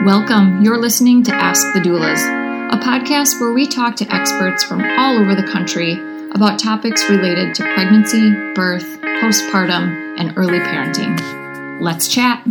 Welcome. You're listening to Ask the Doulas, a podcast where we talk to experts from all over the country about topics related to pregnancy, birth, postpartum, and early parenting. Let's chat.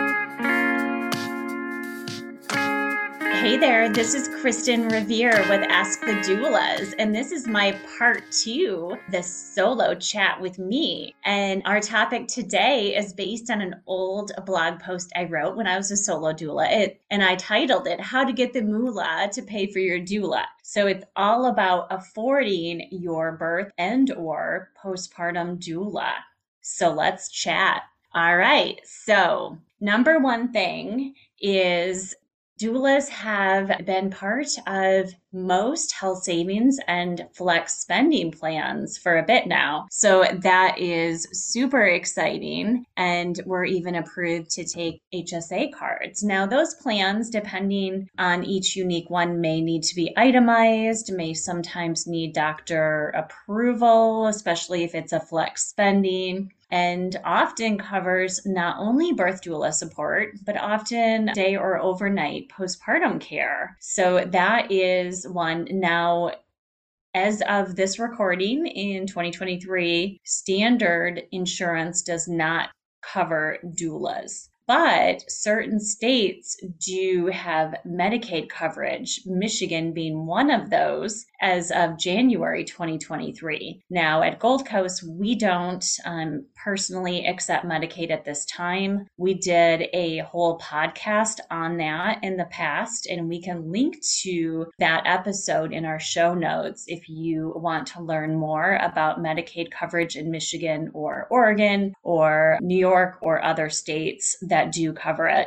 Hey there, this is Kristen Revere with Ask the Doulas, and this is my part 2, the solo chat with me. And our topic today is based on an old blog post I wrote when I was a solo doula, and I titled it, How to Get the Moolah to Pay for Your Doula. So it's all about affording your birth and or postpartum doula. So let's chat. All right, so number one thing is doulas have been part of most health savings and flex spending plans for a bit now. So that is super exciting. And we're even approved to take HSA cards. Now, those plans, depending on each unique one, may need to be itemized, may sometimes need doctor approval, especially if it's a flex spending, and often covers not only birth doula support, but often day or overnight postpartum care. So that is one. Now, as of this recording in 2023, standard insurance does not cover doulas. But certain states do have Medicaid coverage, Michigan being one of those, as of January 2023. Now, at Gold Coast, we don't personally accept Medicaid at this time. We did a whole podcast on that in the past, and we can link to that episode in our show notes if you want to learn more about Medicaid coverage in Michigan or Oregon or New York or other states that do cover it.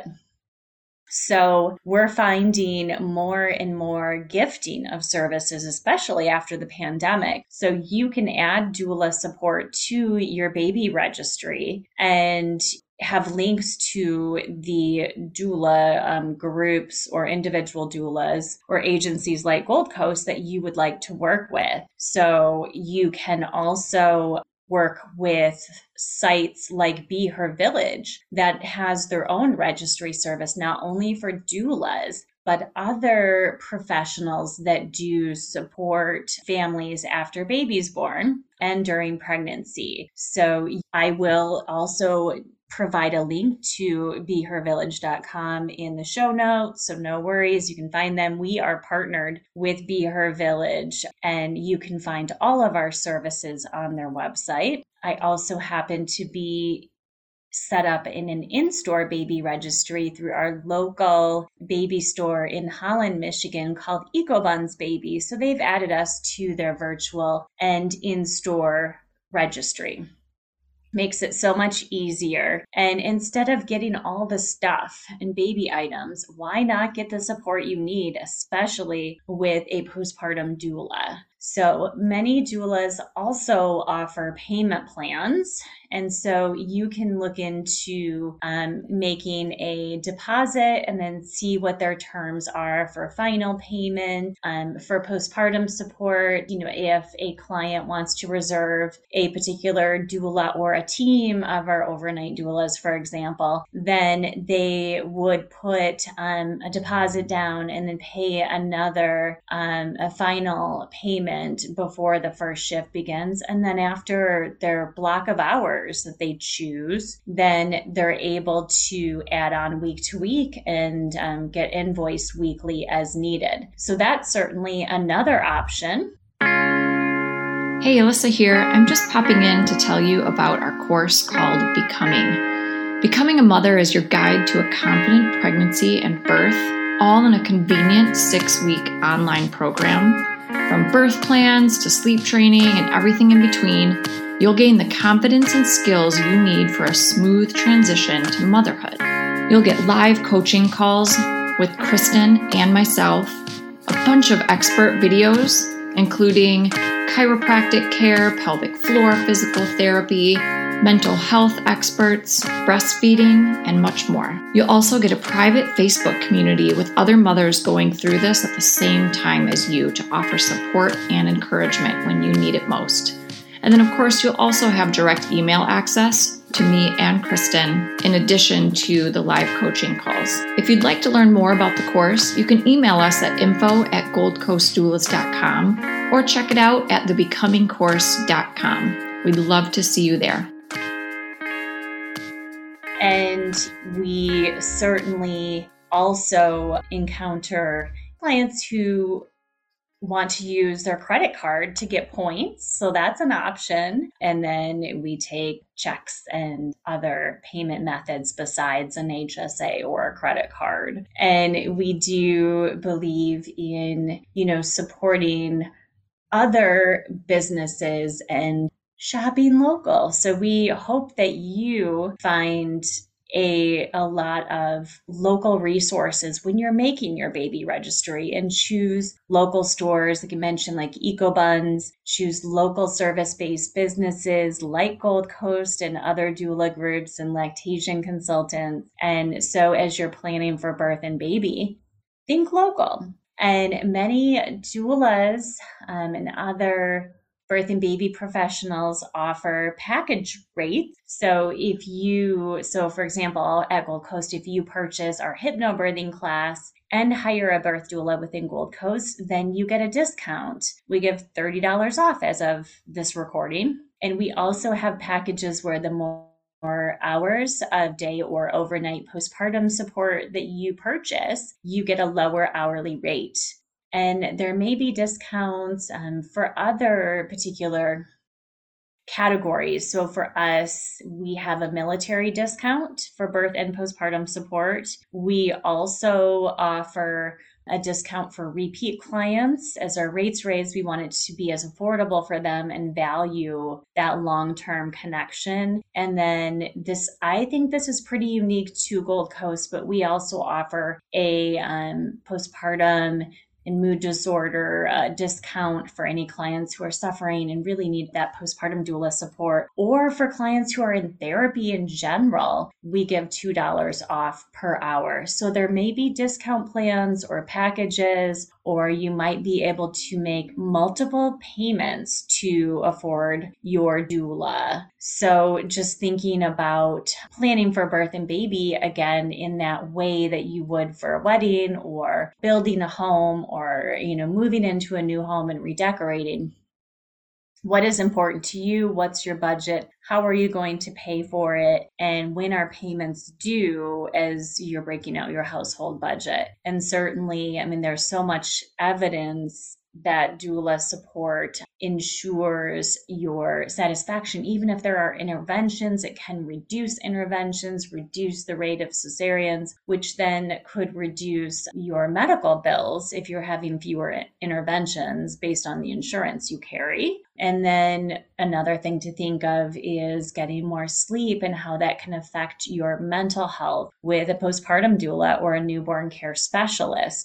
So we're finding more and more gifting of services, especially after the pandemic. So you can add doula support to your baby registry and have links to the doula groups or individual doulas or agencies like Gold Coast that you would like to work with. So you can also work with sites like Be Her Village that has their own registry service, not only for doulas, but other professionals that do support families after baby's born and during pregnancy. So I will also provide a link to BeHerVillage.com in the show notes. So no worries, you can find them. We are partnered with Be Her Village, and you can find all of our services on their website. I also happen to be set up in an in-store baby registry through our local baby store in Holland, Michigan called EcoBuns Baby. So they've added us to their virtual and in-store registry. Makes it so much easier. And instead of getting all the stuff and baby items, why not get the support you need, especially with a postpartum doula? So many doulas also offer payment plans. And so you can look into making a deposit and then see what their terms are for final payment, for postpartum support. You know, if a client wants to reserve a particular doula or a team of our overnight doulas, for example, then they would put a deposit down and then pay another, a final payment before the first shift begins. And then after their block of hours that they choose, then they're able to add on week to week and get invoiced weekly as needed. So that's certainly another option. Hey, Alyssa here. I'm just popping in to tell you about our course called Becoming. Becoming a Mother is your guide to a confident pregnancy and birth, all in a convenient 6-week online program. From birth plans to sleep training and everything in between, you'll gain the confidence and skills you need for a smooth transition to motherhood. You'll get live coaching calls with Kristen and myself, a bunch of expert videos, including chiropractic care, pelvic floor physical therapy, mental health experts, breastfeeding, and much more. You'll also get a private Facebook community with other mothers going through this at the same time as you to offer support and encouragement when you need it most. And then, of course, you'll also have direct email access to me and Kristen, in addition to the live coaching calls. If you'd like to learn more about the course, you can email us at info@goldcoastdoulas.com or check it out at thebecomingcourse.com. We'd love to see you there. And we certainly also encounter clients who want to use their credit card to get points. So that's an option. And then we take checks and other payment methods besides an HSA or a credit card. And we do believe in, supporting other businesses and shopping local. So we hope that you find a lot of local resources when you're making your baby registry, and choose local stores, like you mentioned, like EcoBuns, choose local service-based businesses like Gold Coast and other doula groups and lactation consultants. And so as you're planning for birth and baby, think local. And many doulas and other birth and baby professionals offer package rates. So for example, at Gold Coast, if you purchase our hypnobirthing class and hire a birth doula within Gold Coast, then you get a discount. We give $30 off as of this recording. And we also have packages where the more hours of day or overnight postpartum support that you purchase, you get a lower hourly rate. And there may be discounts for other particular categories. So for us, we have a military discount for birth and postpartum support. We also offer a discount for repeat clients. As our rates raise, we want it to be as affordable for them and value that long-term connection. And then I think this is pretty unique to Gold Coast, but we also offer a postpartum and mood disorder discount for any clients who are suffering and really need that postpartum doula support. Or for clients who are in therapy in general, we give $2 off per hour. So there may be discount plans or packages, or you might be able to make multiple payments to afford your doula. So just thinking about planning for birth and baby, again, in that way that you would for a wedding or building a home or, moving into a new home and redecorating. What is important to you? What's your budget? How are you going to pay for it? And when are payments due as you're breaking out your household budget? And certainly, there's so much evidence that doula support ensures your satisfaction. Even if there are interventions, it can reduce interventions, reduce the rate of cesareans, which then could reduce your medical bills if you're having fewer interventions based on the insurance you carry. And then another thing to think of is getting more sleep and how that can affect your mental health with a postpartum doula or a newborn care specialist.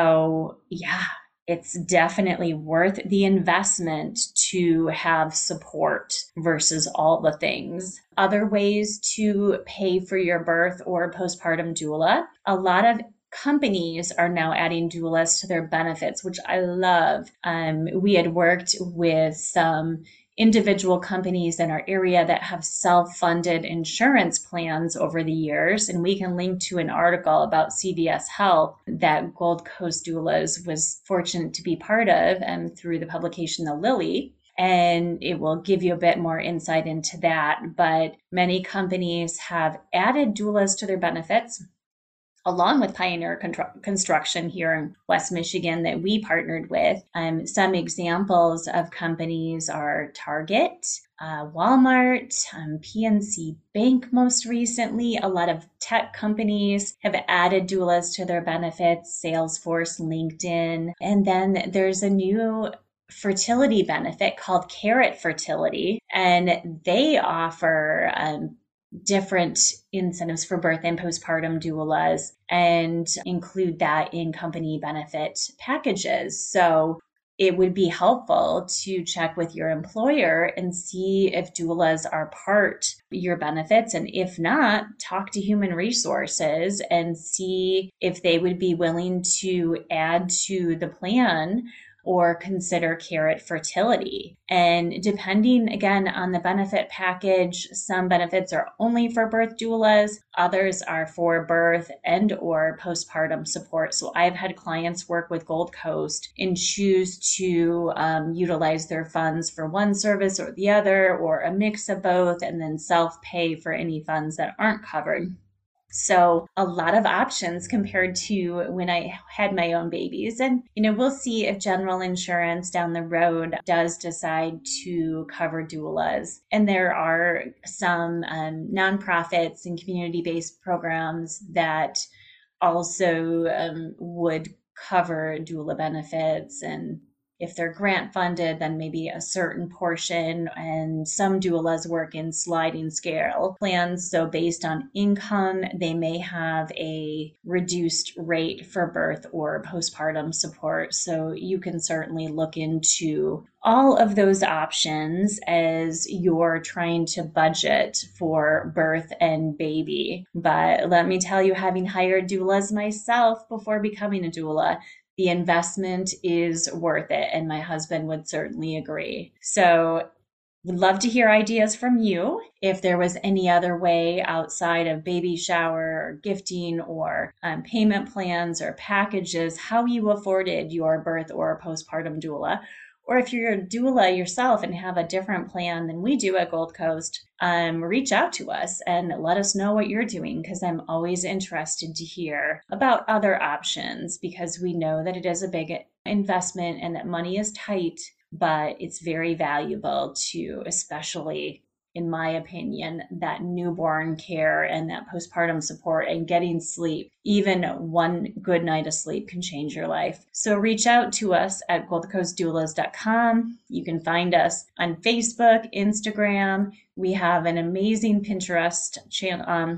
So it's definitely worth the investment to have support versus all the things. Other ways to pay for your birth or postpartum doula. A lot of companies are now adding doulas to their benefits, which I love. We had worked with some individual companies in our area that have self-funded insurance plans over the years. And we can link to an article about CVS Health that Gold Coast Doulas was fortunate to be part of through the publication The Lily. And it will give you a bit more insight into that. But many companies have added doulas to their benefits, along with Pioneer Construction here in West Michigan that we partnered with. Some examples of companies are Target, Walmart, PNC Bank most recently. A lot of tech companies have added doulas to their benefits, Salesforce, LinkedIn. And then there's a new fertility benefit called Carrot Fertility, and they offer different incentives for birth and postpartum doulas and include that in company benefit packages. So it would be helpful to check with your employer and see if doulas are part of your benefits. And if not, talk to human resources and see if they would be willing to add to the plan or consider Carrot Fertility. And depending again on the benefit package, some benefits are only for birth doulas, others are for birth and or postpartum support. So I've had clients work with Gold Coast and choose to utilize their funds for one service or the other, or a mix of both, and then self-pay for any funds that aren't covered. So a lot of options compared to when I had my own babies. And, we'll see if general insurance down the road does decide to cover doulas. And there are some nonprofits and community-based programs that also would cover doula benefits, and if they're grant funded, then maybe a certain portion, and some doulas work in sliding scale plans. So based on income, they may have a reduced rate for birth or postpartum support. So you can certainly look into all of those options as you're trying to budget for birth and baby. But let me tell you, having hired doulas myself before becoming a doula, the investment is worth it, and my husband would certainly agree. So would love to hear ideas from you. If there was any other way outside of baby shower or gifting or payment plans or packages, how you afforded your birth or postpartum doula. Or if you're a doula yourself and have a different plan than we do at Gold Coast, reach out to us and let us know what you're doing, because I'm always interested to hear about other options, because we know that it is a big investment and that money is tight, but it's very valuable to, especially in my opinion, that newborn care and that postpartum support and getting sleep. Even one good night of sleep can change your life. So reach out to us at goldcoastdoulas.com. You can find us on Facebook, Instagram. We have an amazing Pinterest channel,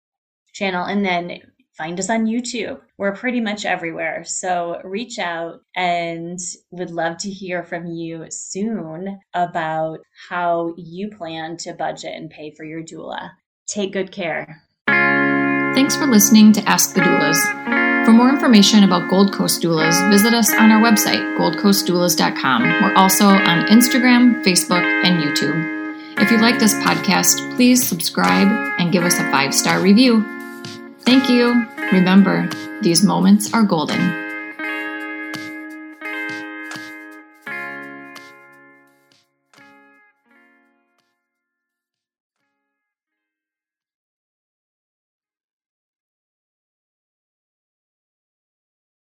and then find us on YouTube. We're pretty much everywhere. So reach out, and would love to hear from you soon about how you plan to budget and pay for your doula. Take good care. Thanks for listening to Ask the Doulas. For more information about Gold Coast Doulas, visit us on our website, goldcoastdoulas.com. We're also on Instagram, Facebook, and YouTube. If you like this podcast, please subscribe and give us a 5-star review. Thank you. Remember, these moments are golden.